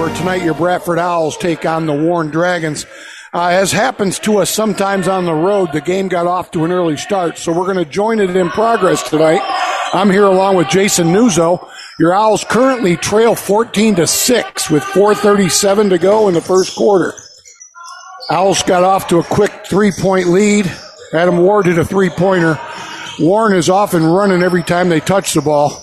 where tonight your Bradford Owls take on the Warren Dragons. As happens to us sometimes on the road, the game got off to an early start, so we're going to join it in progress tonight. I'm here along with Jason Nuzzo. Your Owls currently trail 14-6 with 4:37 to go in the first quarter. Owls got off to a quick 3-point lead. Adam Ward hit a three-pointer. Warren is off and running every time they touch the ball.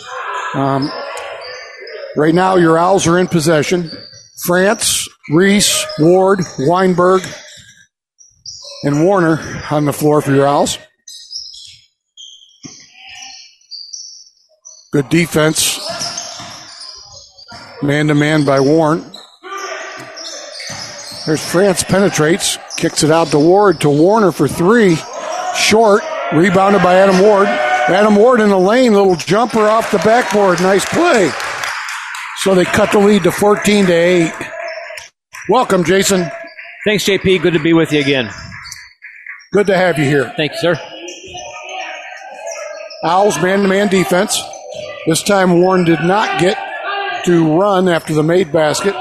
Right now, your Owls are in possession. France, Reese, Ward, Weinberg, and Warner on the floor for your Owls. Good defense. Man-to-man by Warren. There's France, penetrates, kicks it out to Ward, to Warner for three. Short, rebounded by Adam Ward. Adam Ward in the lane, little jumper off the backboard. Nice play. So they cut the lead to 14-8. Welcome, Jason. Thanks, JP. Good to be with you again. Good to have you here. Thank you, sir. Owls man-to-man defense. This time Warren did not get to run after the made basket.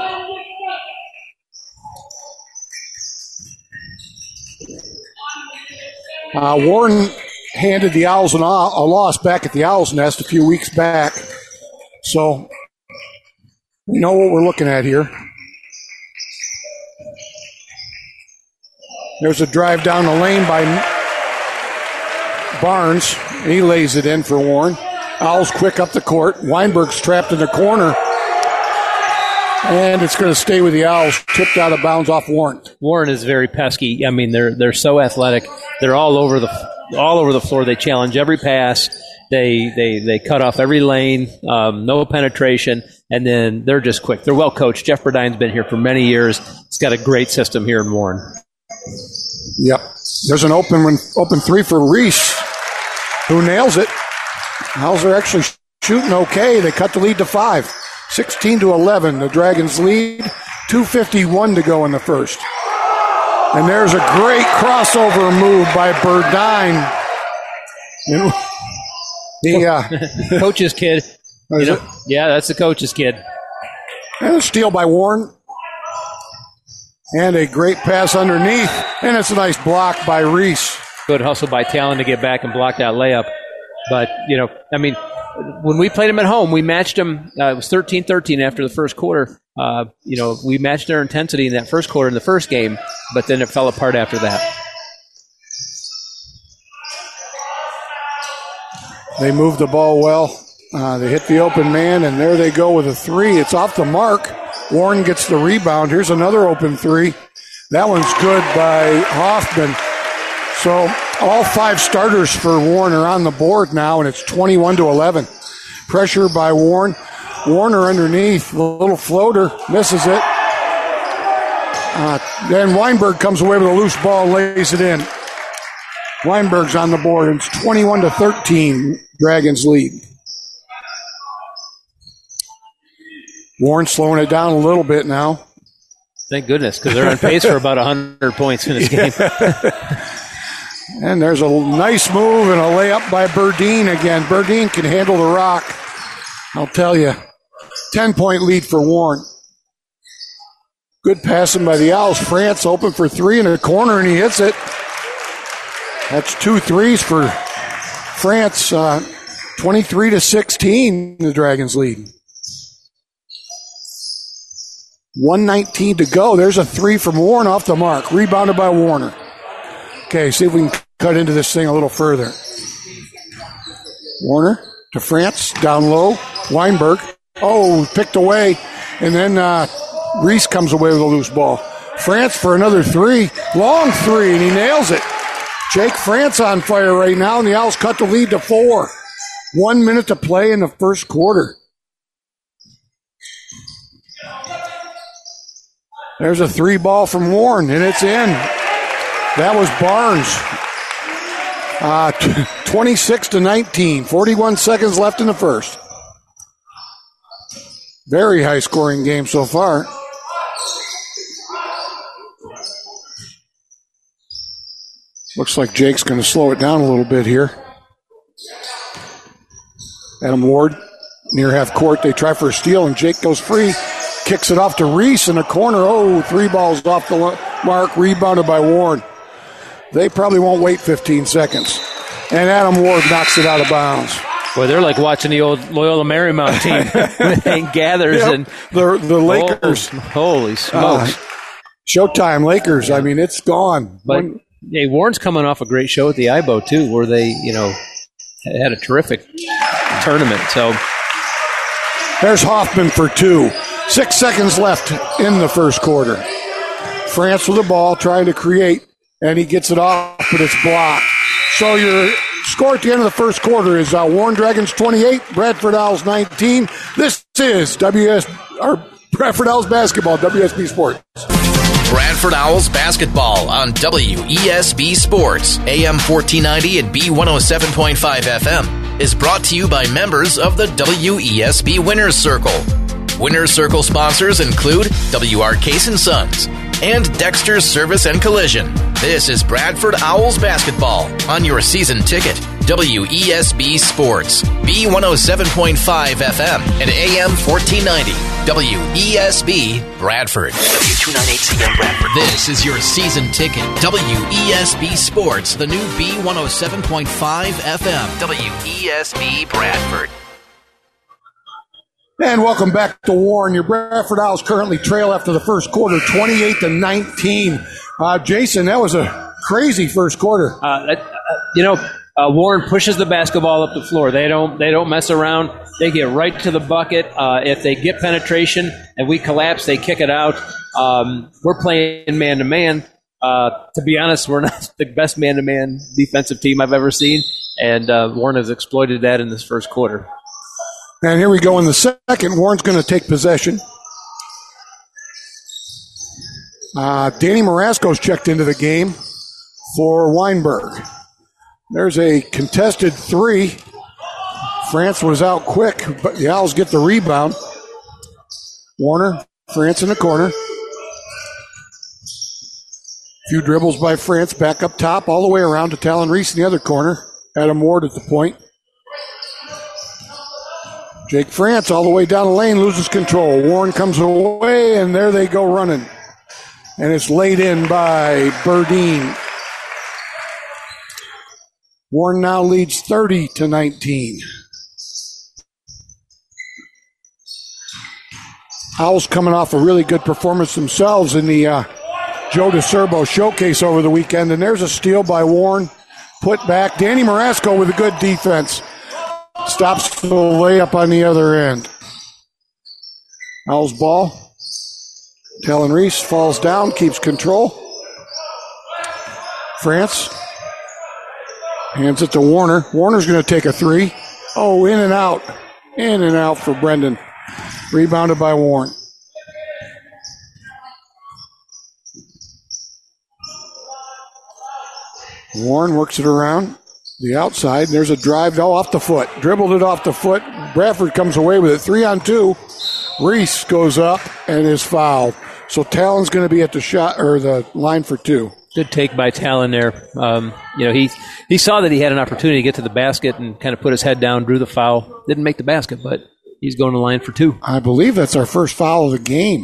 Warren handed the Owls a loss back at the Owls Nest a few weeks back. So we know what we're looking at here. There's a drive down the lane by Barnes. He lays it in for Warren. Owls quick up the court. Weinberg's trapped in the corner. And it's going to stay with the Owls. Tipped out of bounds off Warren. Warren is very pesky. I mean, they're so athletic. They're all over the floor. They challenge every pass. They cut off every lane. No penetration, and then they're just quick. They're well coached. Jeff Burdine's been here for many years. He's got a great system here in Warren. Yep. There's an open three for Reese, who nails it. Owls are actually shooting okay. They cut the lead to 5. 16-11, the Dragons lead. 2:51 to go in the first. And there's a great crossover move by Burdine. Coach's kid. Yeah, that's the coach's kid. And a steal by Warren. And a great pass underneath. And it's a nice block by Reese. Good hustle by Talon to get back and block that layup. But, when we played them at home, we matched them. It was 13-13 after the first quarter. We matched their intensity in that first quarter in the first game, but then it fell apart after that. They moved the ball well. They hit the open man, and there they go with a three. It's off the mark. Warren gets the rebound. Here's another open three. That one's good by Hoffman. So all 5 starters for Warren are on the board now, and it's 21-11. Pressure by Warren. Warner underneath, a little floater, misses it. Then Weinberg comes away with a loose ball, lays it in. Weinberg's on the board, and it's 21-13, Dragons lead. Warren slowing it down a little bit now. Thank goodness, because they're on pace for about 100 points in this game. And there's a nice move and a layup by Burdine again. Burdine can handle the rock, I'll tell you. 10-point lead for Warren. Good passing by the Owls. France open for three in the corner, and he hits it. That's 2 threes for France. 23-16, the Dragons lead. 1:19 to go. There's a three from Warren off the mark. Rebounded by Warner. Okay, see if we can cut into this thing a little further. Warner to France, down low. Weinberg. Oh, picked away. And then Reese comes away with a loose ball. France for another three. Long three, and he nails it. Jake France on fire right now, and the Owls cut the lead to 4. 1 minute to play in the first quarter. There's a three ball from Warren, and it's in. That was Barnes. 26-19. 41 seconds left in the first. Very high-scoring game so far. Looks like Jake's going to slow it down a little bit here. Adam Ward near half court. They try for a steal, and Jake goes free. kicks it off to Reese in the corner. Oh, 3 balls off the mark, rebounded by Warren. They probably won't wait 15 seconds. And Adam Ward knocks it out of bounds. Boy, they're like watching the old Loyola Marymount team when they gathers. Yep. And the Lakers. Holy smokes. Showtime Lakers. I mean, it's gone. But hey, Warren's coming off a great show at the IBO, too, where they, had a terrific tournament. So there's Hoffman for 2. 6 seconds left in the first quarter. France with the ball, trying to create, and he gets it off, but it's blocked. So your score at the end of the first quarter is Warren Dragons 28, Bradford Owls 19. This is Bradford Owls basketball, WSB Sports. Bradford Owls basketball on WESB Sports, AM 1490 and B107.5 FM is brought to you by members of the WESB Winners Circle. Winners Circle sponsors include W.R. Case & Sons and Dexter's Service and Collision. This is Bradford Owls basketball on your season ticket. WESB Sports, B107.5 FM and AM 1490. WESB Bradford. W298CM Bradford. This is your season ticket. WESB Sports, the new B107.5 FM. WESB Bradford. And welcome back to Warren. Your Bradford Owls currently trail after the first quarter, 28-19. Jason, that was a crazy first quarter. Warren pushes the basketball up the floor. They don't mess around. They get right to the bucket. If they get penetration and we collapse, they kick it out. We're playing man-to-man. To be honest, we're not the best man-to-man defensive team I've ever seen, and Warren has exploited that in this first quarter. And here we go in the second. Warren's going to take possession. Danny Marasco's checked into the game for Weinberg. There's a contested 3. France was out quick, but the Owls get the rebound. Warner, France in the corner. A few dribbles by France, back up top, all the way around to Talon Reese in the other corner. Adam Ward at the point. Jake France all the way down the lane, loses control. Warren comes away, and there they go running. And it's laid in by Burdine. Warren now leads 30-19. Owls coming off a really good performance themselves in the Joe DeCerbo showcase over the weekend. And there's a steal by Warren. Put back. Danny Marasco with a good defense. Stops the layup on the other end. Owls ball. Talon Reese falls down, keeps control. France hands it to Warner. Warner's going to take a 3. Oh, in and out. In and out for Brendan. Rebounded by Warren. Warren works it around the outside. There's a drive off the foot. Dribbled it off the foot. Bradford comes away with it. 3-on-2. Reese goes up and is fouled. So Talon's going to be at the shot or the line for 2. Good take by Talon there. He saw that he had an opportunity to get to the basket and kind of put his head down, drew the foul. Didn't make the basket, but he's going to the line for 2. I believe that's our first foul of the game.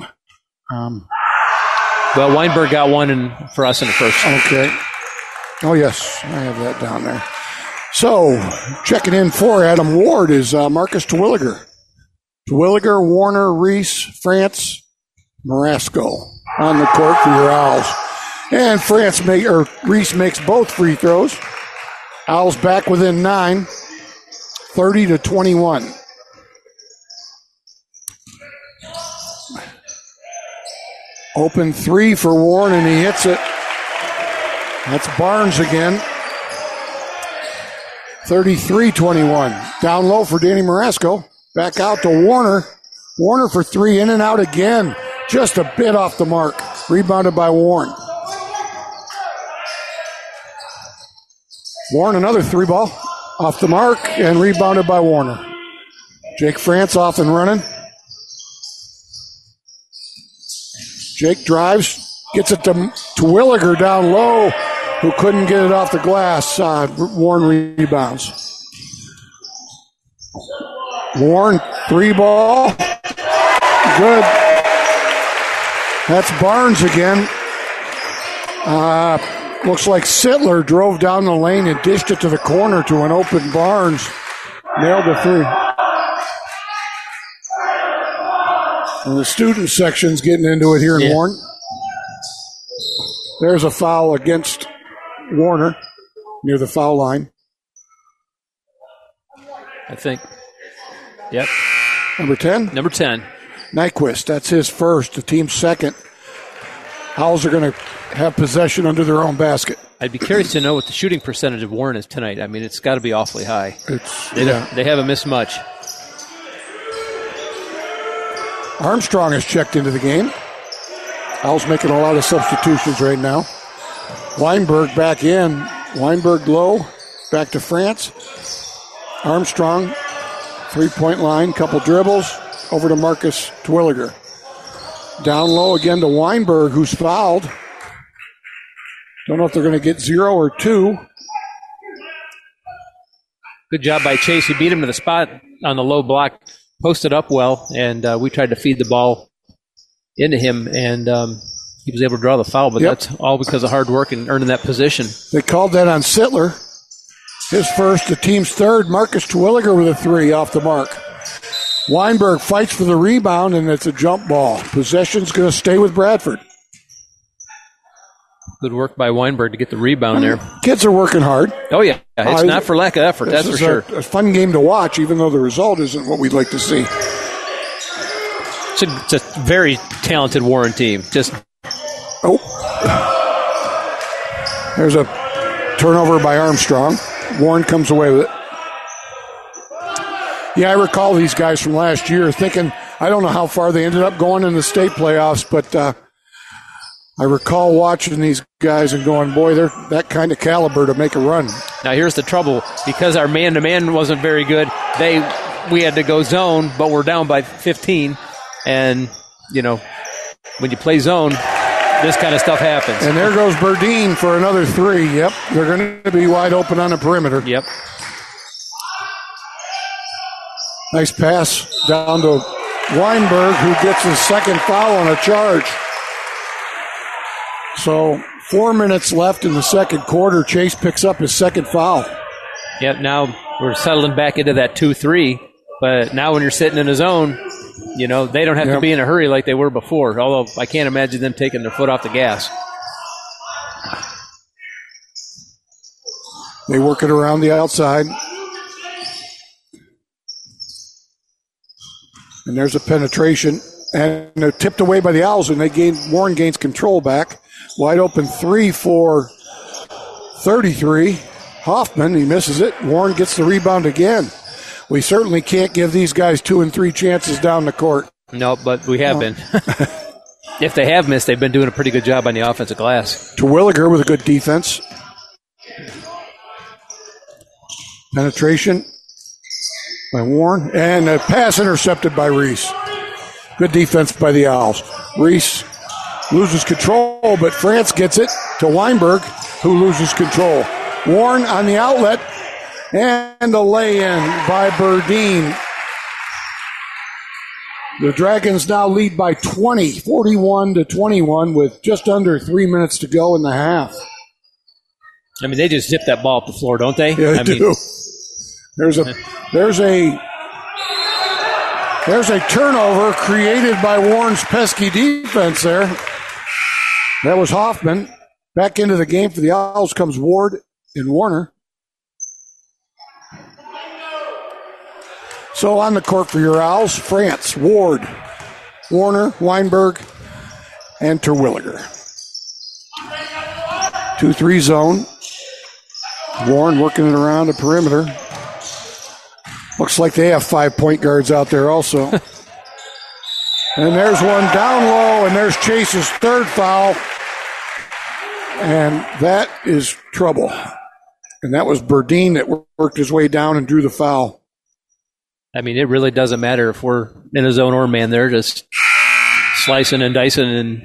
Well, Weinberg got one for us in the first. Okay. Oh, yes. I have that down there. So, checking in for Adam Ward is Marcus Terwilliger. Terwilliger, Warner, Reese, France, Marasco on the court for your Owls. And Reese makes both free throws. Owls back within 9, 30-21. Open 3 for Warren, and he hits it. That's Barnes again. 33-21. Down low for Danny Marasco. Back out to Warner. Warner for 3, in and out again. Just a bit off the mark. Rebounded by Warren. Warren, another 3 ball. Off the mark and rebounded by Warner. Jake France off and running. Jake drives, gets it to Terwilliger down low, who couldn't get it off the glass. Warren rebounds. Warren, 3 ball. Good. That's Barnes again. Looks like Sittler drove down the lane and dished it to the corner to an open Barnes. Nailed the three. And the student section's getting into it here in Warren. There's a foul against Warner near the foul line. I think. Yep. Number 10? Number 10. Nyquist. That's his first, the team's second. Owls are going to have possession under their own basket. I'd be curious to know what the shooting percentage of Warren is tonight. I mean, it's got to be awfully high. They haven't missed much. Armstrong has checked into the game. Owls making a lot of substitutions right now. Weinberg back in. Weinberg low. Back to France. Armstrong, three-point line, couple dribbles. Over to Marcus Terwilliger. Down low again to Weinberg, who's fouled. Don't know if they're going to get 0 or 2. Good job by Chase. He beat him to the spot on the low block, posted up well, and we tried to feed the ball into him, and he was able to draw the foul, but that's all because of hard work and earning that position. They called that on Sittler. His first, the team's third. Marcus Terwilliger with a three off the mark. Weinberg fights for the rebound, and it's a jump ball. Possession's going to stay with Bradford. Good work by Weinberg to get the rebound there. Kids are working hard. Oh, yeah. It's not for lack of effort, that's for sure. A fun game to watch, even though the result isn't what we'd like to see. It's a very talented Warren team. There's a turnover by Armstrong. Warren comes away with it. Yeah, I recall these guys from last year thinking, I don't know how far they ended up going in the state playoffs, but I recall watching these guys and going, boy, they're that kind of caliber to make a run. Now here's the trouble. Because our man-to-man wasn't very good, we had to go zone, but we're down by 15. And, when you play zone, this kind of stuff happens. And there goes Burdine for another three. Yep, they're going to be wide open on the perimeter. Yep. Nice pass down to Weinberg, who gets his second foul on a charge. So 4 minutes left in the second quarter. Chase picks up his second foul. Yep, now we're settling back into that 2-3. But now when you're sitting in a zone, they don't have to be in a hurry like they were before, although I can't imagine them taking their foot off the gas. They work it around the outside. And there's a penetration. And they're tipped away by the Owls, and Warren gains control back. Wide open three for 33. Hoffman, he misses it. Warren gets the rebound again. We certainly can't give these guys 2 and 3 chances down the court. No, but we have been. If they have missed, they've been doing a pretty good job on the offensive glass. Terwilliger with a good defense. Penetration by Warren. And a pass intercepted by Reese. Good defense by the Owls. Reese loses control, but France gets it to Weinberg, who loses control. Warren on the outlet. And a lay-in by Burdine. The Dragons now lead by 20, 41-21, with just under 3 minutes to go in the half. I mean, they just zip that ball up the floor, don't they? Yeah, they do. There's a turnover created by Warren's pesky defense there. That was Hoffman. Back into the game for the Owls comes Ward and Warner. So on the court for your Owls, France, Ward, Warner, Weinberg, and Terwilliger. 2-3 zone. Warren working it around the perimeter. Looks like they have 5 point guards out there also. And there's one down low, and there's Chase's third foul. And that is trouble. And that was Burdine that worked his way down and drew the foul. I mean, it really doesn't matter if we're in a zone or man. They're just slicing and dicing and,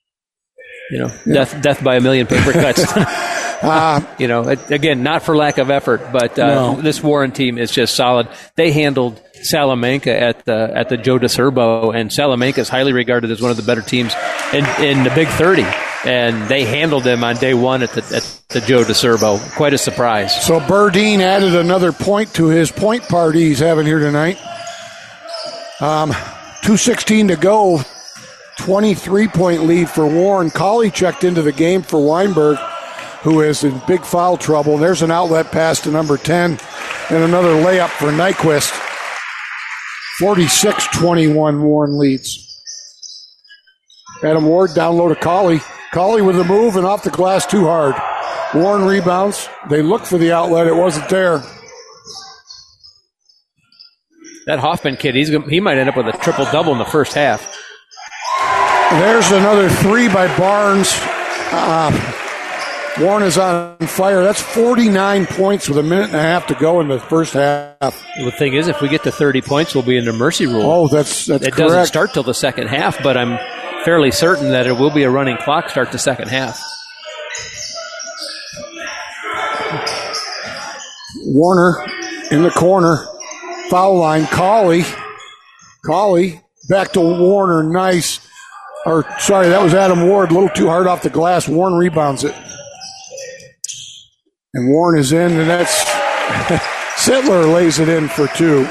death by a million paper cuts. Again, not for lack of effort, but this Warren team is just solid. They handled Salamanca at the Joe DeCerbo, and Salamanca is highly regarded as one of the better teams in the Big 30, and they handled them on day one at the Joe DeCerbo. Quite a surprise. So Burdine added another point to his point party he's having here tonight. 2:16 to go, 23-point lead for Warren. Colley checked into the game for Weinberg, who is in big foul trouble. There's an outlet pass to number 10 and another layup for Nyquist. 46-21, Warren leads. Adam Ward down low to Colley. Colley with a move and off the glass too hard. Warren rebounds. They look for the outlet. It wasn't there. That Hoffman kid, he might end up with a triple-double in the first half. There's another three by Barnes. Warren is on fire. That's 49 points with a minute and a half to go in the first half. The thing is, if we get to 30 points, we'll be in the mercy rule. Oh, that's it correct. Doesn't start till the second half, but I'm fairly certain that it will be a running clock start the second half. Warner in the corner. Foul line. Colley back to Warner. Nice. That was Adam Ward. A little too hard off the glass. Warren rebounds it. And Warren is in, and that's Sittler lays it in for two.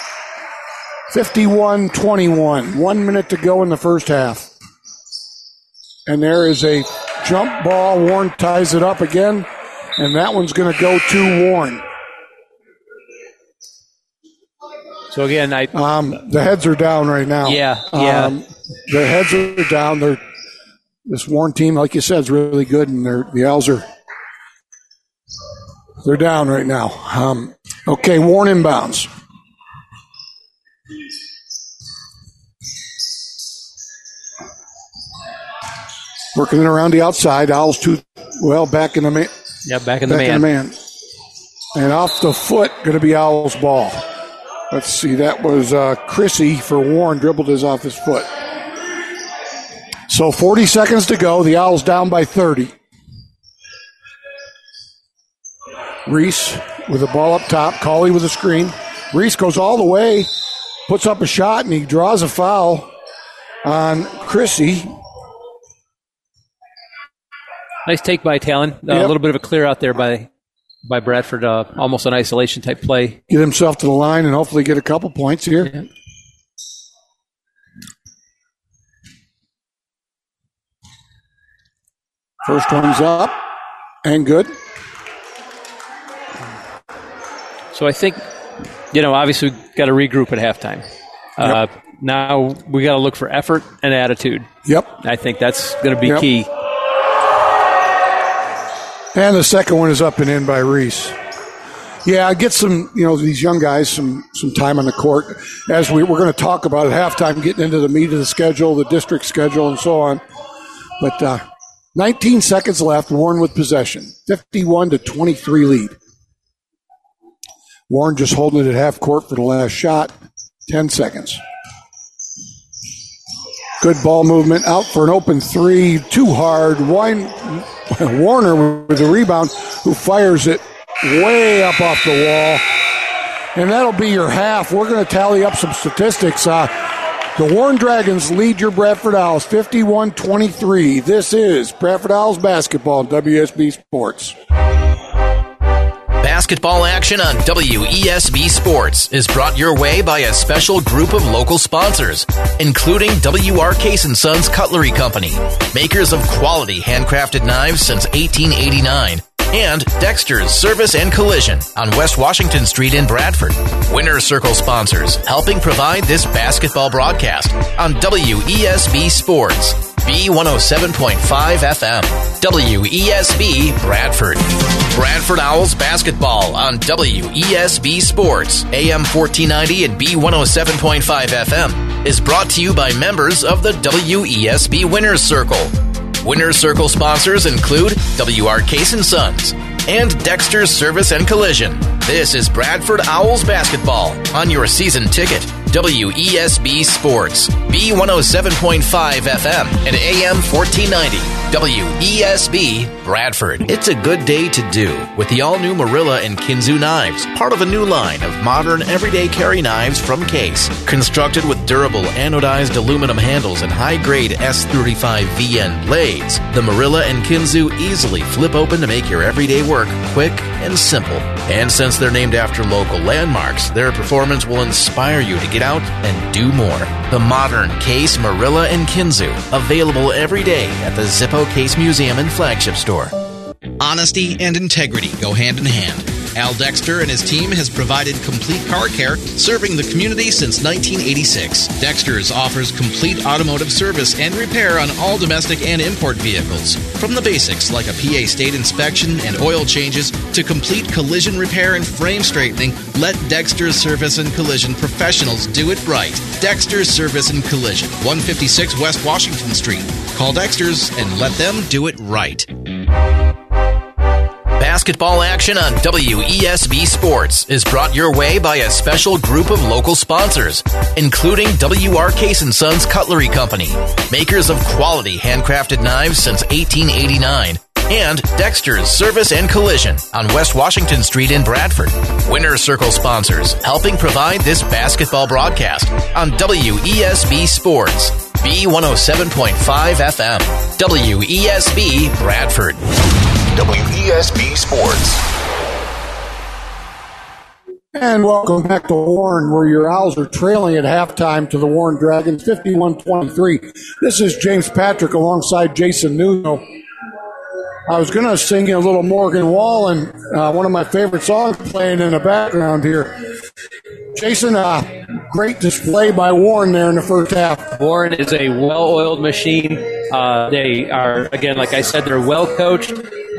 51-21. 1 minute to go in the first half. And there is a jump ball. Warren ties it up again, and that one's going to go to Warren. So again, the heads are down right now. Yeah. The heads are down. This Warren team, like you said, is really good, and the Owls they're down right now. Okay, Warren inbounds. Working it around the outside. Owls back in the man. Yeah, back in the man. And off the foot, going to be Owls ball. Let's see, that was Chrissy for Warren, dribbled his off his foot. So 40 seconds to go. The Owls down by 30. Reese with the ball up top. Colley with a screen. Reese goes all the way, puts up a shot, and he draws a foul on Chrissy. Nice take by Talon. A little bit of a clear out there by Bradford. Almost an isolation type play. Get himself to the line and hopefully get a couple points here. Yeah. First one's up and good. So I think, obviously we've got to regroup at halftime. Now we got to look for effort and attitude. Yep. I think that's going to be key. And the second one is up and in by Reese. Yeah, get some, these young guys some time on the court. As we're going to talk about at halftime, getting into the meat of the schedule, the district schedule, and so on. But 19 seconds left, Warren with possession. 51-23 lead. Warren just holding it at half court for the last shot. 10 seconds. Good ball movement. Out for an open three. Too hard. Warner with the rebound, who fires it way up off the wall. And that'll be your half. We're going to tally up some statistics. The Warren Dragons lead your Bradford Owls 51-23. This is Bradford Owls basketball on WSB Sports. Basketball action on WESB Sports is brought your way by a special group of local sponsors, including W.R. Case & Sons Cutlery Company, makers of quality handcrafted knives since 1889, and Dexter's Service and Collision on West Washington Street in Bradford. Winner's Circle sponsors, helping provide this basketball broadcast on WESB Sports. B107.5 FM. WESB Bradford. Bradford Owls basketball on WESB Sports. AM 1490 and B107.5 FM is brought to you by members of the WESB Winners Circle. Winners Circle sponsors include W.R. Case & Sons and Dexter's Service and Collision. This is Bradford Owls basketball on your season ticket. WESB Sports, B107.5 FM and AM 1490. WESB Bradford. It's a good day to do with the all-new Marilla and Kinzu knives, part of a new line of modern everyday carry knives from Case. Constructed with durable anodized aluminum handles and high-grade S35 VN blades, the Marilla and Kinzu easily flip open to make your everyday work quick and simple. And since they're named after local landmarks, their performance will inspire you to get out and do more. The modern Case Marilla and Kinzu, available every day at the Zippo Case Museum and Flagship Store. Honesty and integrity go hand in hand. Al Dexter and his team has provided complete car care, serving the community since 1986. Dexter's offers complete automotive service and repair on all domestic and import vehicles. From the basics like a PA state inspection and oil changes to complete collision repair and frame straightening, let Dexter's Service and Collision professionals do it right. Dexter's Service and Collision, 156 West Washington Street. Call Dexter's and let them do it right. Basketball action on WESB Sports is brought your way by a special group of local sponsors, including W.R. Case & Sons Cutlery Company, makers of quality handcrafted knives since 1889, and Dexter's Service and Collision on West Washington Street in Bradford. Winner's Circle sponsors, helping provide this basketball broadcast on WESB Sports, B107.5 FM, WESB Bradford. WESB Sports. And welcome back to Warren, where your Owls are trailing at halftime to the Warren Dragons, 51-23. This is James Patrick alongside Jason Nuno. I was going to sing you a little Morgan Wallen, one of my favorite songs playing in the background here. Jason, great display by Warren there in the first half. Warren is a well-oiled machine. They are, again, like I said, they're well-coached.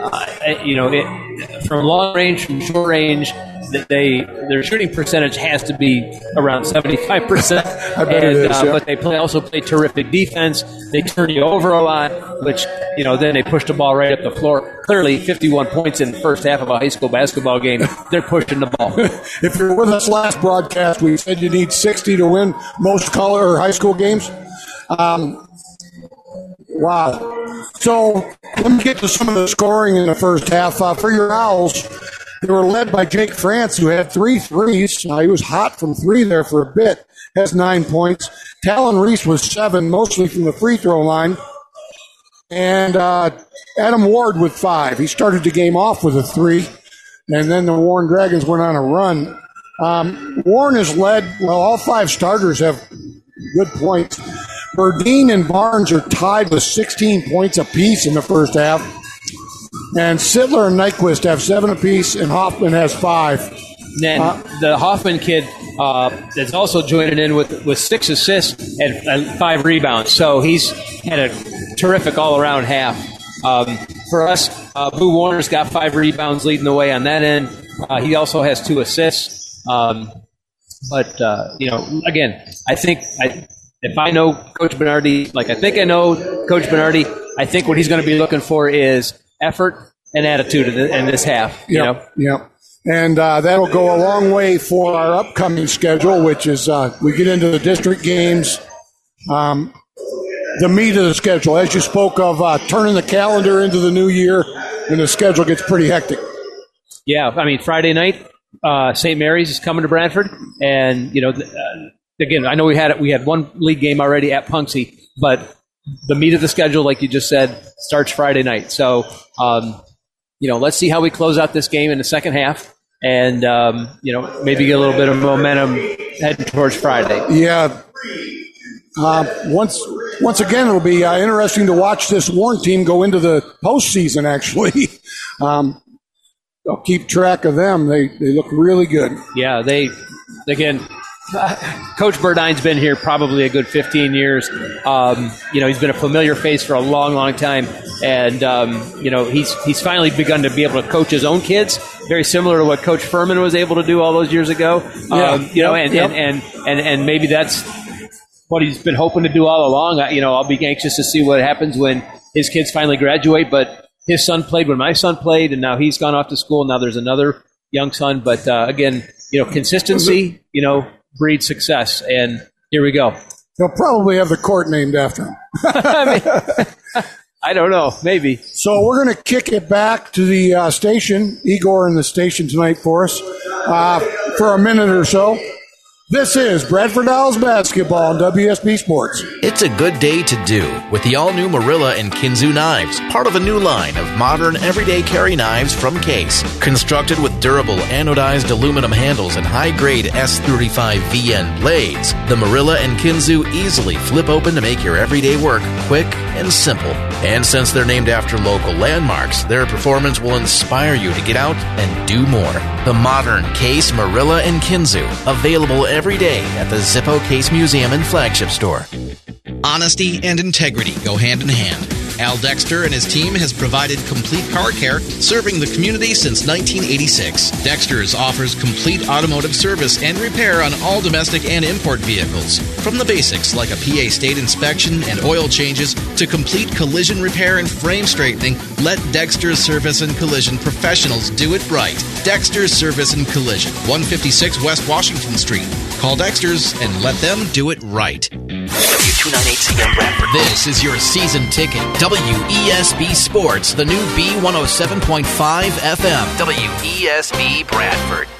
From long range, from short range, their shooting percentage has to be around 75%. I bet it is, yeah. But they also play terrific defense. They turn you over a lot, which, then they push the ball right up the floor. Clearly, 51 points in the first half of a high school basketball game. They're pushing the ball. If you're with us last broadcast, we said you need 60 to win most color or high school games. Wow. So let me get to some of the scoring in the first half. For your Owls, they were led by Jake France, who had 3 threes. He was hot from 3 there for a bit, has 9 points. Talon Reese was 7, mostly from the free throw line. And Adam Ward with 5. He started the game off with a 3, and then the Warren Dragons went on a run. Warren is led, all 5 starters have good points. Burdine and Barnes are tied with 16 points apiece in the first half. And Sittler and Nyquist have 7 apiece, and Hoffman has 5. Then the Hoffman kid is also joining in with 6 assists and 5 rebounds. So he's had a terrific all-around half. For us, Boo Warner's got 5 rebounds leading the way on that end. He also has 2 assists. Again, I think if I know Coach Bernardi, like I think I know Coach Bernardi, I think what he's going to be looking for is effort and attitude in this half. Yep. And that'll go a long way for our upcoming schedule, which is we get into the district games, the meat of the schedule. As you spoke of, turning the calendar into the new year, and the schedule gets pretty hectic. Yeah, I mean, Friday night, St. Mary's is coming to Bradford, and again, I know we had one league game already at Punxsy, but the meat of the schedule, like you just said, starts Friday night. So, let's see how we close out this game in the second half, and maybe get a little bit of momentum heading towards Friday. Yeah. Once again, it'll be interesting to watch this Warren team go into the postseason. Actually, I'll keep track of them. They look really good. Yeah, Coach Burdine's been here probably a good 15 years. He's been a familiar face for a long, long time. And, he's finally begun to be able to coach his own kids, very similar to what Coach Furman was able to do all those years ago. And maybe that's what he's been hoping to do all along. I'll be anxious to see what happens when his kids finally graduate. But his son played when my son played, and now he's gone off to school. Now there's another young son. But, again, consistency, breed success. And here we go. They'll probably have the court named after him. I don't know. Maybe. So we're going to kick it back to the station. Igor in the station tonight for us for a minute or so. This is Bradford Owls basketball on WSB Sports. It's a good day to do with the all-new Marilla and Kinzu knives, part of a new line of modern everyday carry knives from Case. Constructed with durable anodized aluminum handles and high-grade S35 VN blades, the Marilla and Kinzu easily flip open to make your everyday work quick and simple. And since they're named after local landmarks, their performance will inspire you to get out and do more. The modern Case Marilla and Kinzu, available every day at the Zippo Case Museum and Flagship Store. Honesty and integrity go hand in hand. Al Dexter and his team has provided complete car care, serving the community since 1986. Dexter's offers complete automotive service and repair on all domestic and import vehicles. From the basics like a PA state inspection and oil changes to complete collision repair and frame straightening, let Dexter's Service and Collision professionals do it right. Dexter's Service and Collision, 156 West Washington Street. Call Dexter's and let them do it right. W298CM Bradford. This is your season ticket. WESB Sports, the new B107.5 FM. WESB Bradford.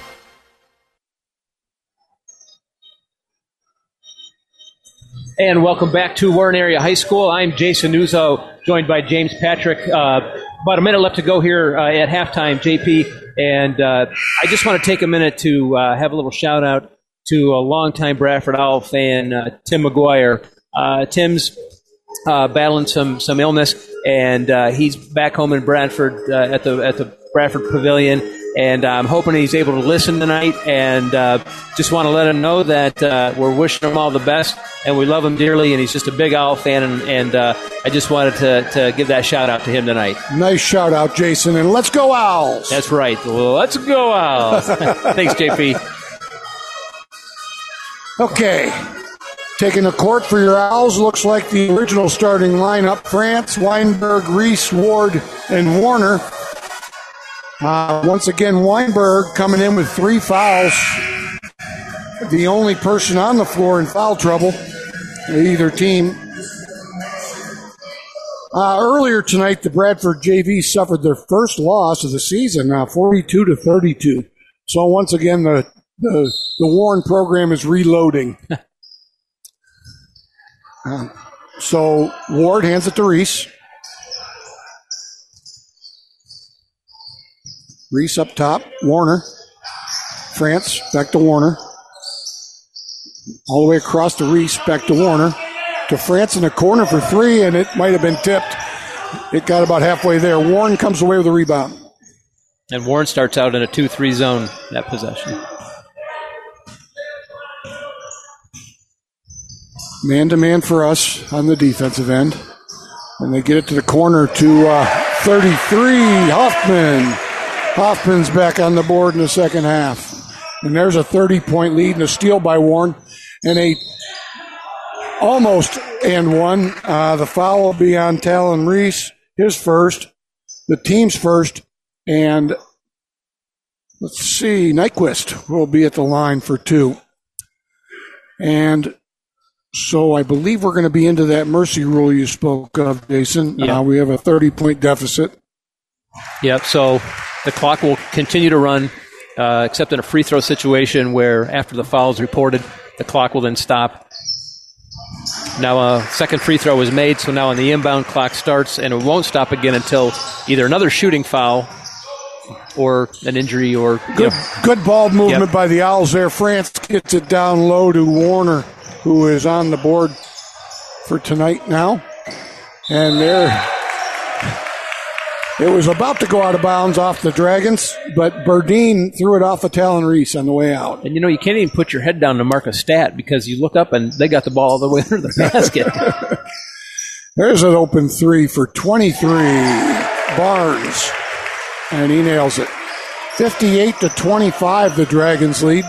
And welcome back to Warren Area High School. I'm Jason Nuzzo, joined by James Patrick. About a minute left to go here at halftime, JP. And I just want to take a minute to have a little shout-out to a longtime Bradford Owl fan, Tim McGuire. Tim's battling some illness, and he's back home in Bradford at the Bradford Pavilion. And I'm hoping he's able to listen tonight, and just want to let him know that we're wishing him all the best, and we love him dearly, and he's just a big Owl fan, and I just wanted to give that shout-out to him tonight. Nice shout-out, Jason, and let's go Owls! That's right. Let's go Owls! Thanks, JP. Okay. Taking the court for your Owls looks like the original starting lineup. France, Weinberg, Reese, Ward, and Warner. Once again, Weinberg coming in with 3 fouls. The only person on the floor in foul trouble, either team. Earlier tonight, the Bradford JV suffered their first loss of the season, 42-32. So once again, the Warren program is reloading. So Ward hands it to Reese. Reese up top. Warner. France back to Warner. All the way across to Reese, back to Warner. To France in the corner for 3, and it might have been tipped. It got about halfway there. Warren comes away with a rebound. And Warren starts out in a 2-3 zone, that possession. Man-to-man for us on the defensive end. And they get it to the corner to 33, Hoffman. Hoffman's back on the board in the second half. And there's a 30-point lead and a steal by Warren. And a almost and one. The foul will be on Talon Reese, his first, the team's first. And let's see, Nyquist will be at the line for 2. And so I believe we're going to be into that mercy rule you spoke of, Jason. Yeah. We have a 30-point deficit. Yep, so the clock will continue to run, except in a free throw situation where after the foul is reported, the clock will then stop. Now a second free throw is made, so now on the inbound clock starts, and it won't stop again until either another shooting foul or an injury or... Good ball movement by the Owls there. France gets it down low to Warner, who is on the board for tonight now. And there, it was about to go out of bounds off the Dragons, but Burdine threw it off of Talon Reese on the way out. And you can't even put your head down to mark a stat because you look up and they got the ball all the way under the basket. There's an open 3 for 23, Barnes, and he nails it. 58-25, the Dragons lead.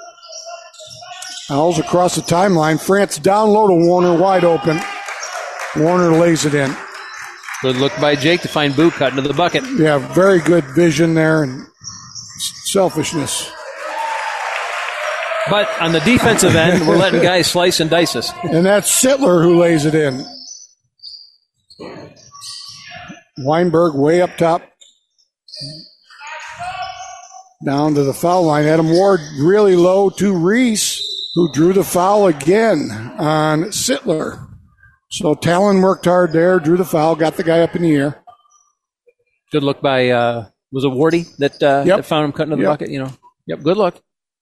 Owls across the timeline. France down low to Warner, wide open. Warner lays it in. Good look by Jake to find Boo cutting to the bucket. Yeah, very good vision there and selfishness. But on the defensive end, we're letting guys slice and dice us. And that's Sittler who lays it in. Weinberg way up top. Down to the foul line. Adam Ward really low to Reese, who drew the foul again on Sittler. So Talon worked hard there, drew the foul, got the guy up in the air. Good look by, was it Wardy that found him cutting to the bucket? Yep, good look.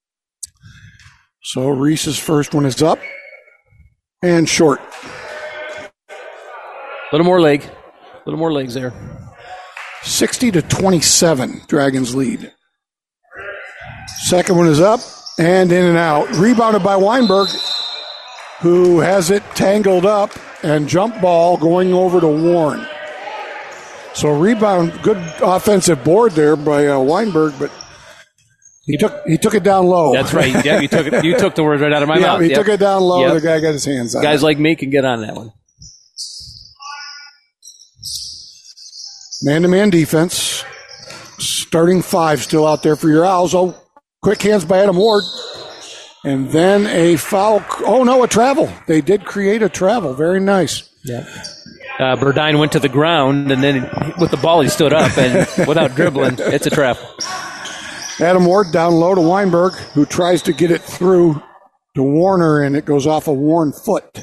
So Reese's first one is up and short. A little more legs there. 60-27, Dragons lead. Second one is up and in and out. Rebounded by Weinberg, who has it tangled up, and jump ball going over to Warren. So rebound, good offensive board there by Weinberg, but he took it down low. That's right. Yeah, you took the words right out of my mouth. Yeah, he took it down low. Yep. The guy got his hands on it. Guys like me can get on that one. Man-to-man defense. Starting five still out there for your Owls. Oh, quick hands by Adam Ward. And then a foul. Oh, no, a travel. They did create a travel. Very nice. Yeah. Burdine went to the ground, and then with the ball he stood up, and without dribbling, it's a travel. Adam Ward down low to Weinberg, who tries to get it through to Warner, and it goes off a Warren foot.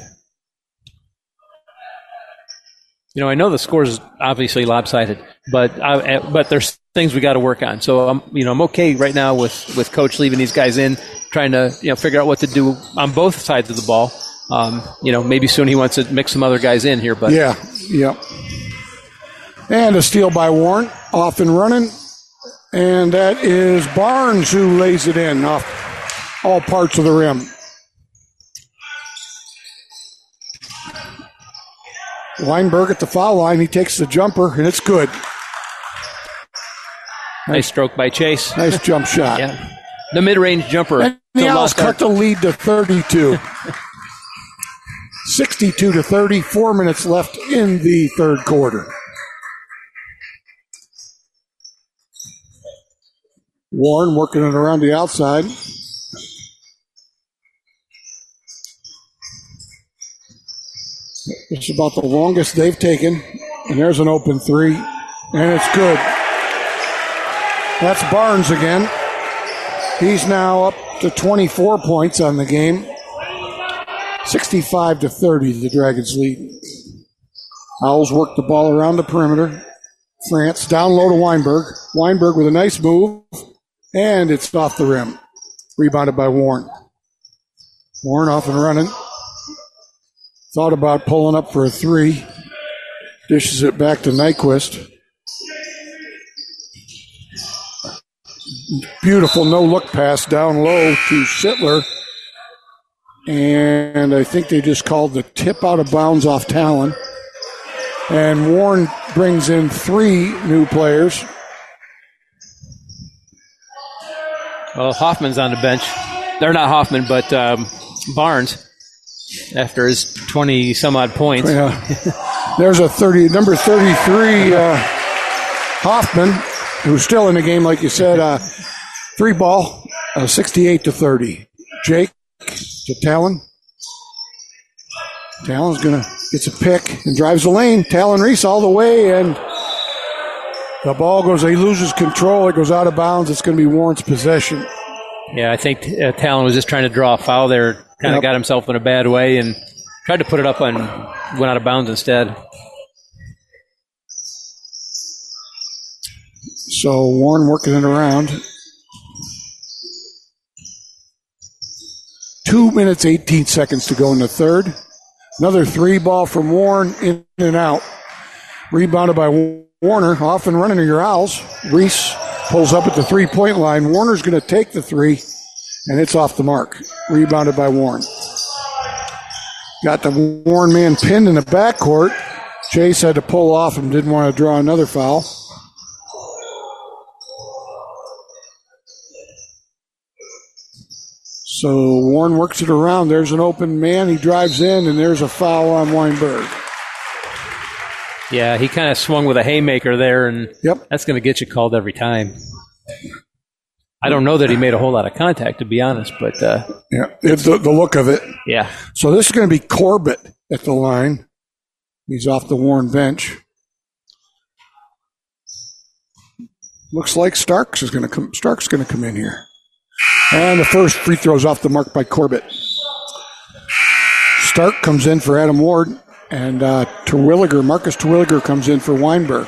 I know the score is obviously lopsided, but there's things we got to work on. So I'm okay right now with Coach leaving these guys in, trying to figure out what to do on both sides of the ball. Maybe soon he wants to mix some other guys in here, but yeah. And a steal by Warren, off and running, and that is Barnes who lays it in off all parts of the rim. Weinberg at the foul line. He takes the jumper, and it's good. Nice stroke by Chase. Nice jump shot. Yeah. The mid-range jumper. And the Owls cut the lead to 32. 62-30. 4 minutes left in the third quarter. Warren working it around the outside. It's about the longest they've taken. And there's an open three. And it's good. That's Barnes again. He's now up to 24 points on the game. 65-30, the Dragons lead. Owls work the ball around the perimeter. France down low to Weinberg. Weinberg with a nice move. And it's off the rim. Rebounded by Warren. Warren off and running. Thought about pulling up for a three. Dishes it back to Nyquist. Beautiful no-look pass down low to Sittler. And I think they just called the tip out of bounds off Talon. And Warren brings in three new players. Well, Hoffman's on the bench. They're not Hoffman, but Barnes, after his 20-some-odd points. Yeah. There's number 33, Hoffman, who's still in the game, like you said. Three ball, 68-30. Jake to Talon. Talon's gets a pick and drives the lane. Talon Reese all the way, and the ball goes. He loses control. It goes out of bounds. It's going to be Warren's possession. Yeah, I think Talon was just trying to draw a foul there. Kind of got himself in a bad way and tried to put it up and went out of bounds instead. So Warren working it around. 2 minutes, 18 seconds to go in the third. Another three ball from Warren, in and out. Rebounded by Warner, off and running to your Owls. Reese pulls up at the three-point line. Warner's going to take the three, and it's off the mark. Rebounded by Warren. Got the Warren man pinned in the backcourt. Chase had to pull off and didn't want to draw another foul. So Warren works it around. There's an open man. He drives in, and there's a foul on Weinberg. Yeah, he kind of swung with a haymaker there, and that's going to get you called every time. I don't know that he made a whole lot of contact, to be honest, but yeah, it's the look of it. yeah. So this is going to be Corbett at the line. He's off the Warren bench. Looks like Starks is going to come in here. And the first free throw is off the mark by Corbett. Stark comes in for Adam Ward, and Marcus Terwilliger comes in for Weinberg.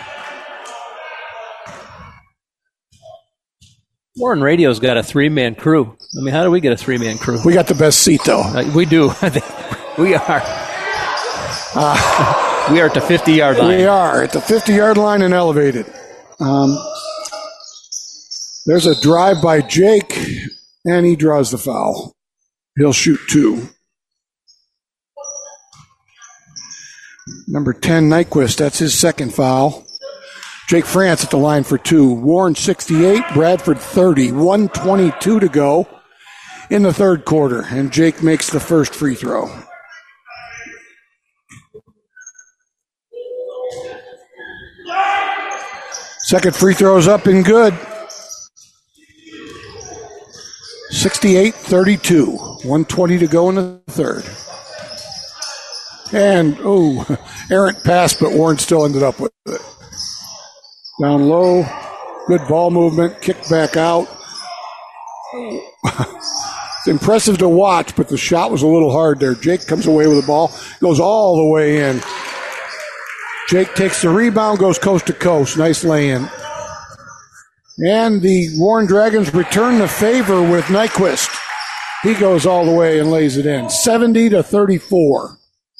Warren Radio's got a 3-man crew. I mean, how do we get a 3-man crew? We got the best seat, though. We do. We are. We are at the 50-yard line. We are at the 50-yard line and elevated. There's a drive by Jake, and he draws the foul. He'll shoot 2. Number 10, Nyquist, that's his second foul. Jake France at the line for 2. Warren 68, Bradford 30. 1:22 to go in the third quarter, and Jake makes the first free throw. Second free throw is up and good. 68-32. 1:20 to go in the third. And, errant pass, but Warren still ended up with it. Down low, good ball movement, kick back out. It's impressive to watch, but the shot was a little hard there. Jake comes away with the ball, goes all the way in. Jake takes the rebound, goes coast to coast. Nice lay-in. And the Warren Dragons return the favor with Nyquist. He goes all the way and lays it in. 70-34.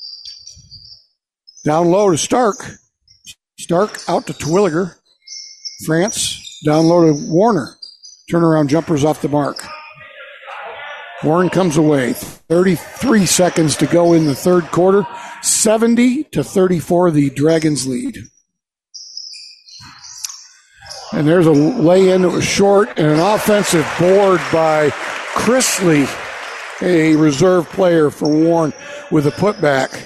Down low to Stark. Stark out to Terwilliger. France down low to Warner. Turnaround jumpers off the mark. Warren comes away. 33 seconds to go in the third quarter. 70-34, the Dragons lead. And there's a lay-in that was short and an offensive board by Chrisley, a reserve player for Warren, with a putback.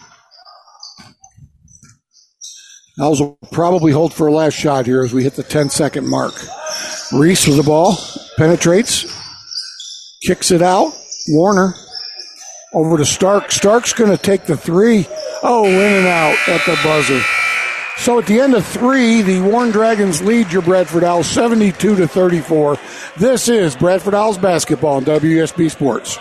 Owls will probably hold for a last shot here as we hit the 10-second mark. Reese with the ball, penetrates, kicks it out. Warner over to Stark. Stark's going to take the 3. Oh, in and out at the buzzer. So at the end of 3, the Warren Dragons lead your Bradford Owls 72-34. This is Bradford Owls basketball on WESB Sports.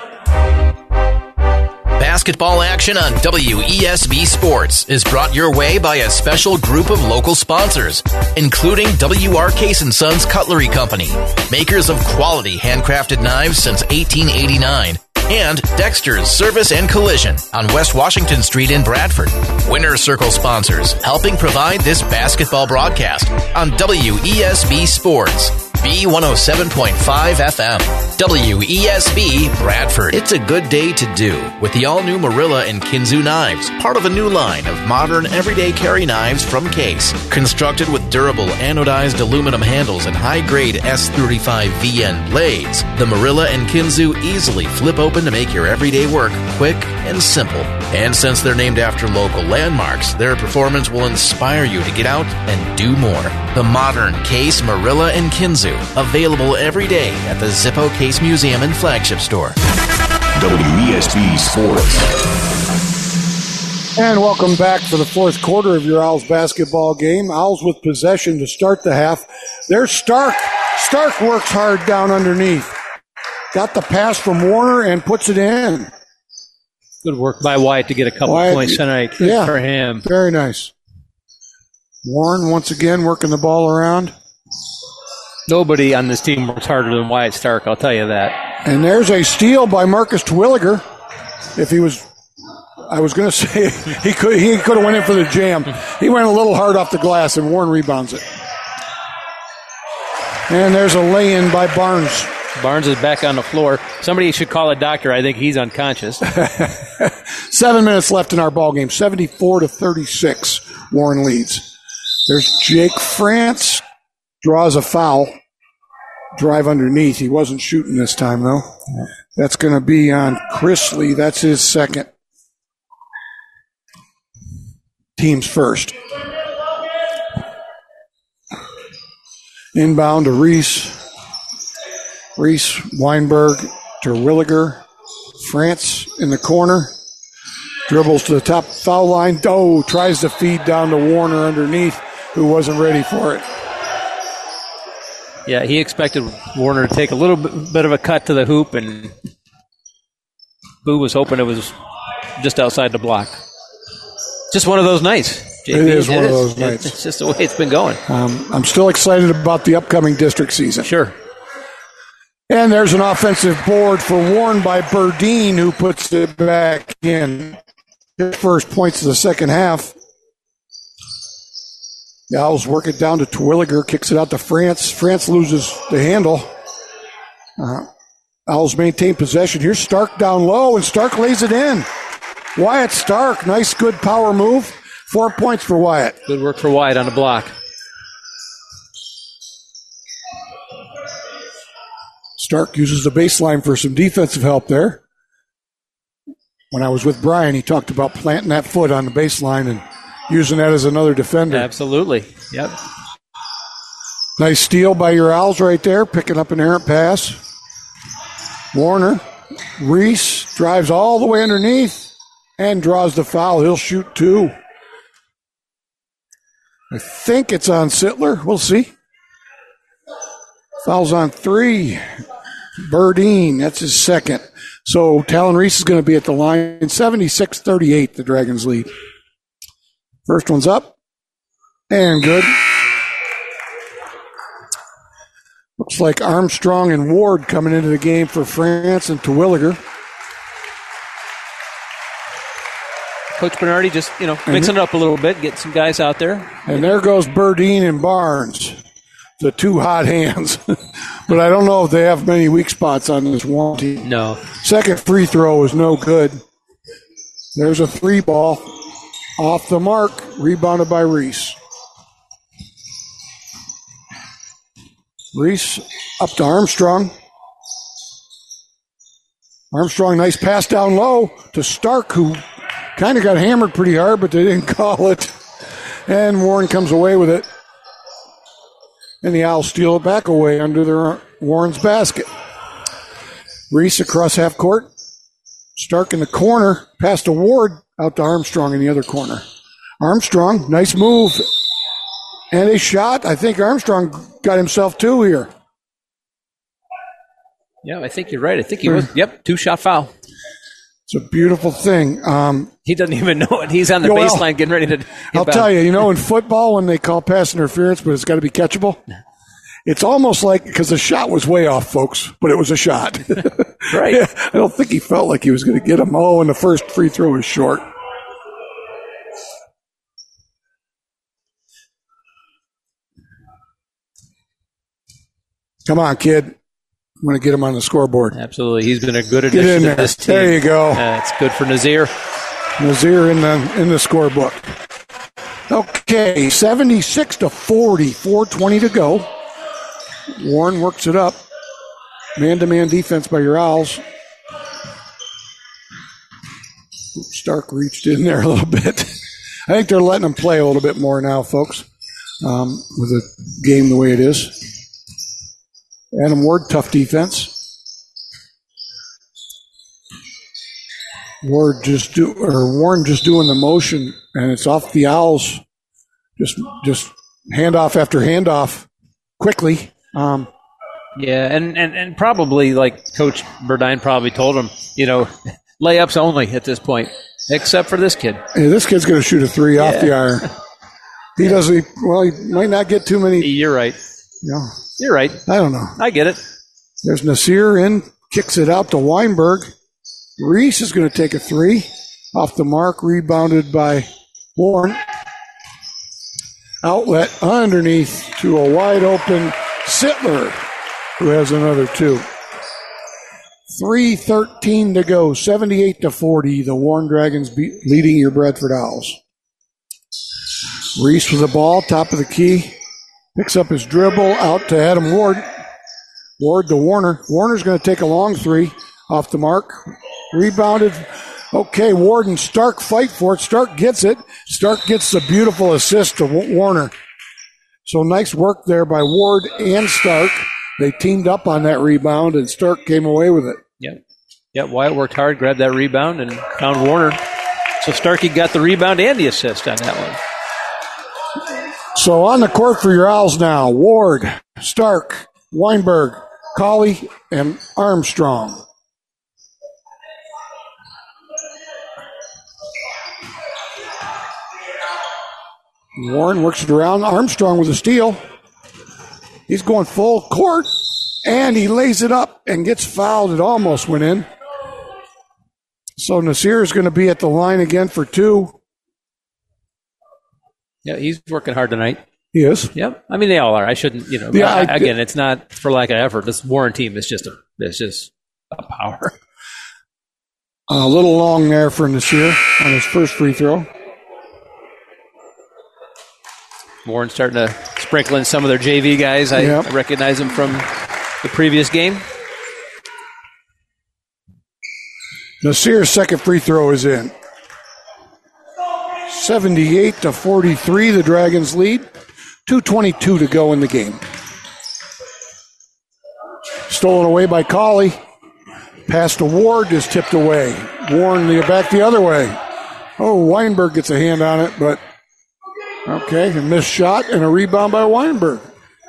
Basketball action on WESB Sports is brought your way by a special group of local sponsors, including W.R. Case & Sons Cutlery Company, makers of quality handcrafted knives since 1889, and Dexter's Service and Collision on West Washington Street in Bradford. Winner's Circle sponsors, helping provide this basketball broadcast on WESB Sports. B107.5 FM. WESB Bradford. It's a good day to do with the all-new Marilla and Kinzu knives, part of a new line of modern everyday carry knives from Case. Constructed with durable anodized aluminum handles and high-grade S35 VN blades, the Marilla and Kinzu easily flip open to make your everyday work quick and simple. And since they're named after local landmarks, their performance will inspire you to get out and do more. The modern Case, Marilla, and Kinzu. Available every day at the Zippo Case Museum and Flagship Store. WESB Sports. And welcome back for the fourth quarter of your Owls basketball game. Owls with possession to start the half. There's Stark. Stark works hard down underneath. Got the pass from Warner and puts it in. Good work by Wyatt to get a couple points tonight. Good for him. Very nice. Warren once again working the ball around. Nobody on this team works harder than Wyatt Stark, I'll tell you that. And there's a steal by Marcus Terwilliger. If he was, I was going to say he could have went in for the jam. He went a little hard off the glass, and Warren rebounds it. And there's a lay-in by Barnes. Barnes is back on the floor. Somebody should call a doctor. I think he's unconscious. 7 minutes left in our ball game. 74-36. Warren leads. There's Jake France. Draws a foul. Drive underneath. He wasn't shooting this time, though. That's going to be on Chrisley. That's his second. Team's first. Inbound to Reese. Reese, Weinberg, Terwilliger, France in the corner. Dribbles to the top foul line. Doe tries to feed down to Warner underneath, who wasn't ready for it. Yeah, he expected Warner to take a little bit of a cut to the hoop, and Boo was hoping it was just outside the block. Just one of those nights. JP, it is one of those nights. It's just the way it's been going. I'm still excited about the upcoming district season. Sure. And there's an offensive board for Warren by Burdine, who puts it back in. His first points of the second half. The Owls work it down to Terwilliger, kicks it out to France. France loses the handle. Owls maintain possession. Here's Stark down low, and Stark lays it in. Wyatt Stark, nice, good power move. 4 points for Wyatt. Good work for Wyatt on the block. Stark uses the baseline for some defensive help there. When I was with Brian, he talked about planting that foot on the baseline and using that as another defender. Absolutely. Yep. Nice steal by your Owls right there, picking up an errant pass. Warner, Reese drives all the way underneath and draws the foul. He'll shoot 2. I think it's on Sittler. We'll see. Foul's on 3. Burdine, that's his second. So Talon Reese is going to be at the line. 76-38, the Dragons lead. First one's up. And good. Looks like Armstrong and Ward coming into the game for France and Terwilliger. Coach Bernardi just, mixing it up a little bit, get some guys out there. And there goes Burdine and Barnes, the 2 hot hands. But I don't know if they have many weak spots on this Warren team. No. Second free throw is no good. There's a 3 ball off the mark, rebounded by Reese. Reese up to Armstrong. Armstrong, nice pass down low to Stark, who kind of got hammered pretty hard, but they didn't call it. And Warren comes away with it. And the Owls steal it back away under Warren's basket. Reese across half court. Stark in the corner. Pass to Ward. Out to Armstrong in the other corner. Armstrong, nice move. And a shot. I think Armstrong got himself 2 here. Yeah, I think you're right. I think he was. Yep, 2-shot foul. It's a beautiful thing. He doesn't even know it. He's on the baseline getting ready to. I'll tell you, in football when they call pass interference, but it's got to be catchable, it's almost like, because the shot was way off, folks, but it was a shot. Right. Yeah, I don't think he felt like he was going to get him. Oh, and the first free throw was short. Come on, kid. I'm going to get him on the scoreboard. Absolutely. He's been a good addition to this team. There you go. It's good for Nazir. Nazir in the scorebook. Okay, 76-40, 4:20 to go. Warren works it up. Man-to-man defense by your Owls. Stark reached in there a little bit. I think they're letting them play a little bit more now, folks, with the game the way it is. Adam Ward, tough defense. Warren just doing the motion, and it's off the Owls. Just handoff after handoff, quickly. Yeah, and probably, like Coach Burdine probably told him, layups only at this point, except for this kid. Yeah, this kid's going to shoot a 3 off the iron. He might not get too many. You're right. You're right. I don't know. I get it. There's Nasir in, kicks it out to Weinberg. Reese is going to take a 3 off the mark, rebounded by Warren. Outlet underneath to a wide open Sittler, who has another 2. 3:13 to go, 78-40. The Warren Dragons leading your Bradford Owls. Reese with the ball, top of the key. Picks up his dribble, out to Adam Ward. Ward to Warner. Warner's going to take a long 3 off the mark. Rebounded. Okay, Ward and Stark fight for it. Stark gets it. Stark gets the beautiful assist to Warner. So nice work there by Ward and Stark. They teamed up on that rebound, and Stark came away with it. Yep, Wyatt worked hard, grabbed that rebound, and found Warner. So Starkey got the rebound and the assist on that one. So on the court for your Owls now, Ward, Stark, Weinberg, Colley, and Armstrong. Warren works it around. Armstrong with a steal. He's going full court, and he lays it up and gets fouled. It almost went in. So Nasir is going to be at the line again for 2. Yeah, he's working hard tonight. He is. Yep. I mean, they all are. I shouldn't, again, it's not for lack of effort. This Warren team is just a power. A little long there for Nasir on his first free throw. Warren starting to sprinkle in some of their JV guys. I recognize them from the previous game. Nasir's second free throw is in. 78-43, the Dragons lead. 2:22 to go in the game. Stolen away by Colley. Pass to Ward is tipped away. Warren back the other way. Oh, Weinberg gets a hand on it, but okay, a missed shot and a rebound by Weinberg.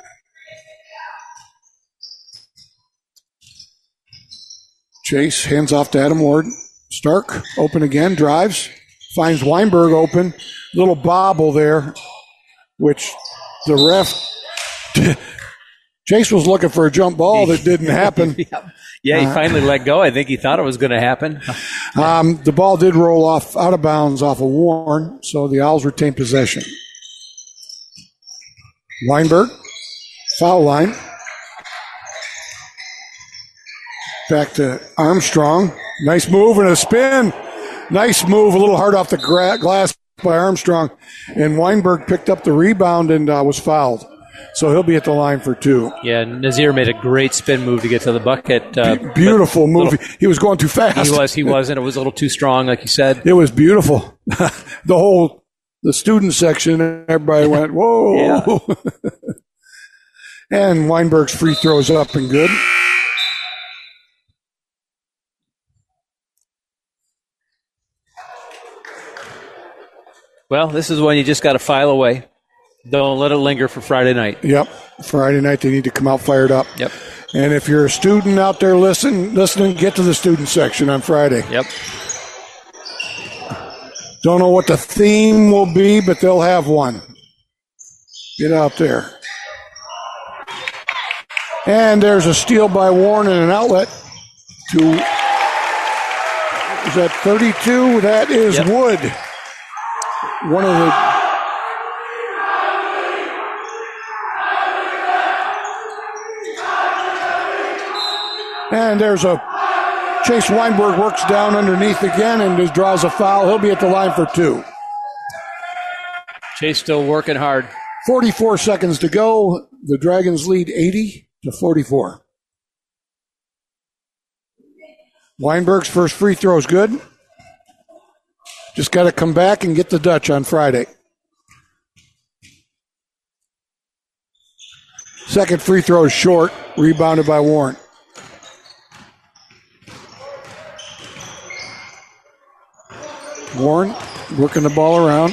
Chase hands off to Adam Ward. Stark, open again, drives, finds Weinberg open. Little bobble there, which the ref... Chase was looking for a jump ball that didn't happen. Yeah, he finally let go. I think he thought it was going to happen. The ball did roll off out of bounds off of Warren, so the Owls retain possession. Weinberg, foul line. Back to Armstrong. Nice move and a spin. Nice move, a little hard off the glass by Armstrong. And Weinberg picked up the rebound and was fouled. So he'll be at the line for 2. Yeah, Nazir made a great spin move to get to the bucket. Beautiful move. He was going too fast. He wasn't. It was a little too strong, like you said. It was beautiful. The student section, everybody went, whoa. Yeah. And Weinberg's free throw is up and good. Well, this is when you just got to file away. Don't let it linger for Friday night. Yep. Friday night, they need to come out fired up. Yep. And if you're a student out there listening, get to the student section on Friday. Yep. Don't know what the theme will be, but they'll have one. Get out there. And there's a steal by Warren and an outlet to, is that 32? That is Wood. One of the... And there's a Chase Weinberg works down underneath again and just draws a foul. He'll be at the line for 2. Chase still working hard. 44 seconds to go. The Dragons lead 80-44. Weinberg's first free throw is good. Just got to come back and get the Dutch on Friday. Second free throw is short, rebounded by Warren. Warren working the ball around.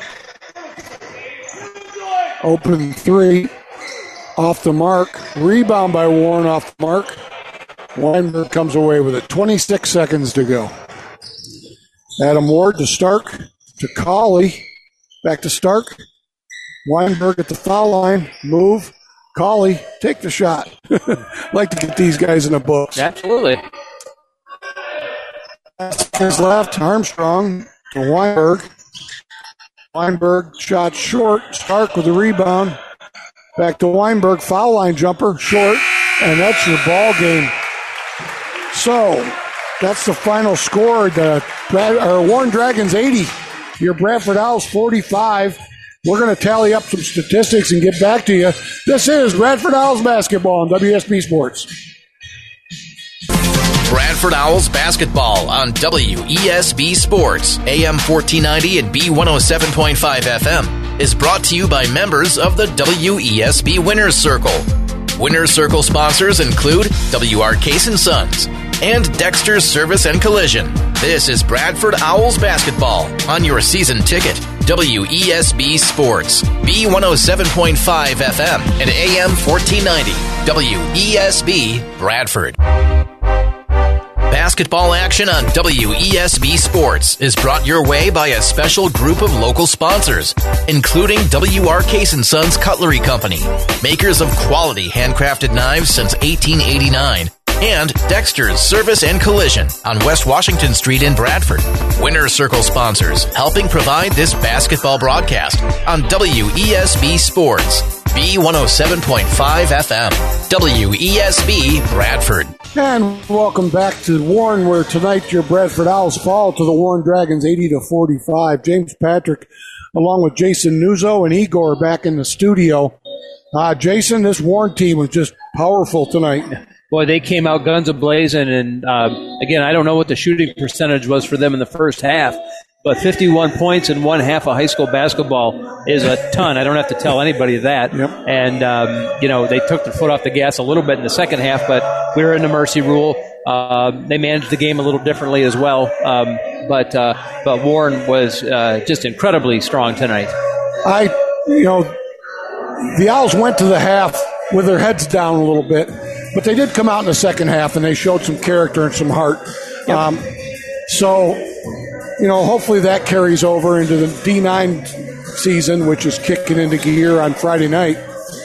Open 3. Off the mark. Rebound by Warren off the mark. Weinberg comes away with it. 26 seconds to go. Adam Ward to Stark. To Colley. Back to Stark. Weinberg at the foul line. Move. Colley, take the shot. Like to get these guys in the books. Absolutely. Seconds left. Armstrong to Weinberg. Weinberg shot short. Stark with the rebound. Back to Weinberg. Foul line jumper. Short. And that's your ball game. So that's the final score. The Warren Dragons 80. Your Bradford Owls 45. We're going to tally up some statistics and get back to you. This is Bradford Owls basketball on WSB Sports. Bradford Owls basketball on WESB Sports, AM 1490 and B107.5 FM, is brought to you by members of the WESB Winners Circle. Winner's Circle sponsors include W.R. Case & Sons and Dexter's Service and Collision. This is Bradford Owls basketball on your season ticket. WESB Sports, B107.5 FM and AM 1490. WESB Bradford. Basketball action on WESB Sports is brought your way by a special group of local sponsors, including W.R. Case & Sons Cutlery Company, makers of quality handcrafted knives since 1889, and Dexter's Service and Collision on West Washington Street in Bradford. Winner's Circle sponsors, helping provide this basketball broadcast on WESB Sports, B107.5 FM, WESB Bradford. And welcome back to Warren, where tonight your Bradford Owls fall to the Warren Dragons 80-45. James Patrick, along with Jason Nuzzo and Igor, back in the studio. Jason, this Warren team was just powerful tonight. Boy, they came out guns a-blazing, and again, I don't know what the shooting percentage was for them in the first half, but 51 points in one half of high school basketball is a ton. I don't have to tell anybody that. Yep. And, they took their foot off the gas a little bit in the second half, but we were in the mercy rule. They managed the game a little differently as well, but Warren was just incredibly strong tonight. The Owls went to the half with their heads down a little bit, but they did come out in the second half, and they showed some character and some heart. Yep. Hopefully that carries over into the D9 season, which is kicking into gear on Friday night.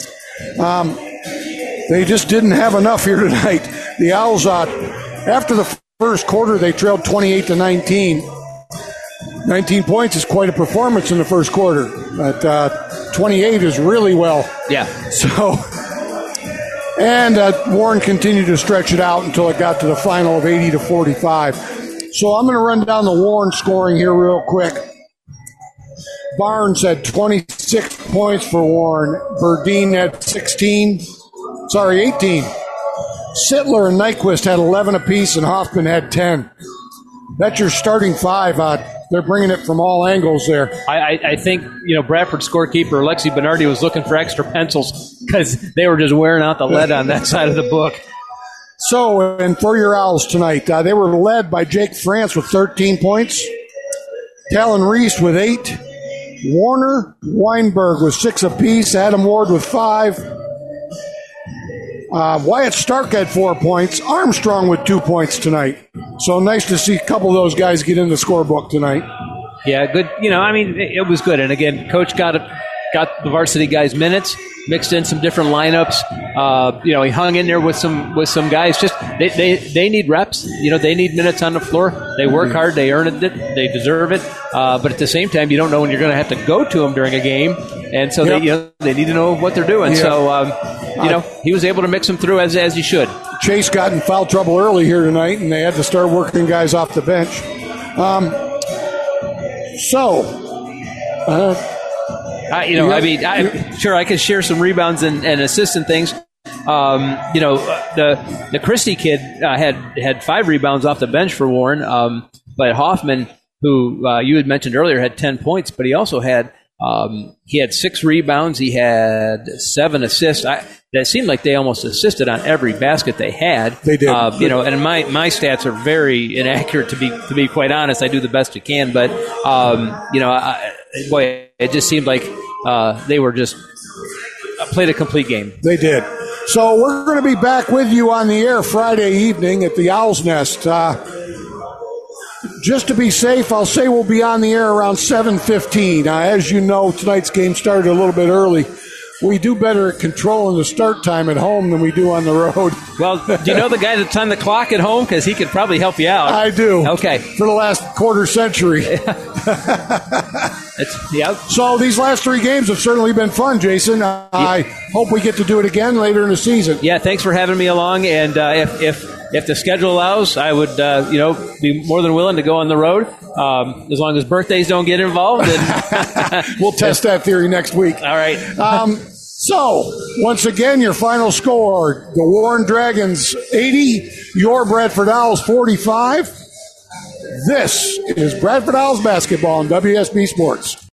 They just didn't have enough here tonight. The Owls, after the first quarter, they trailed 28-19. 19 points is quite a performance in the first quarter, but 28 is really well. Yeah. And Warren continued to stretch it out until it got to the final of 80-45. So I'm going to run down the Warren scoring here real quick. Barnes had 26 points for Warren. Burdine had 18. Sittler and Nyquist had 11 apiece, and Hoffman had 10. That's your starting five. They're bringing it from all angles there. I think, Bradford scorekeeper Alexi Bernardi was looking for extra pencils because they were just wearing out the lead on that side of the book. So, and for your Owls tonight, they were led by Jake France with 13 points, Talon Reese with 8, Warner Weinberg with 6 apiece, Adam Ward with 5, Wyatt Stark had 4 points, Armstrong with 2 points tonight. So nice to see a couple of those guys get in the scorebook tonight. Yeah, good. It was good. And again, Coach got the varsity guys minutes, mixed in some different lineups. He hung in there with some guys. Just they need reps. They need minutes on the floor. They work hard. They earn it. They deserve it. But at the same time, you don't know when you're going to have to go to them during a game, and so they need to know what they're doing. Yeah. So he was able to mix them through as he should. Chase got in foul trouble early here tonight, and they had to start working guys off the bench. Sure, I could share some rebounds and assists and things. The Christie kid had 5 rebounds off the bench for Warren, but Hoffman, who you had mentioned earlier, had 10 points, but he also had 6 rebounds. He had 7 assists. It seemed like they almost assisted on every basket they had. They did. And my stats are very inaccurate to be quite honest. I do the best I can, but it just seemed like they were just played a complete game. They did. So we're going to be back with you on the air Friday evening at the Owl's Nest. Just to be safe, I'll say we'll be on the air around 7:15. As you know, tonight's game started a little bit early. We do better at controlling the start time at home than we do on the road. Well, do you know the guy that's on the clock at home? Because he could probably help you out. I do. Okay. For the last quarter century. So these last 3 games have certainly been fun, Jason. I hope we get to do it again later in the season. Yeah, thanks for having me along. And if the schedule allows, I would be more than willing to go on the road, as long as birthdays don't get involved. And we'll test that theory next week. All right. So, once again, your final score, the Warren Dragons 80, your Bradford Owls 45. This is Bradford Owls basketball on WSB Sports.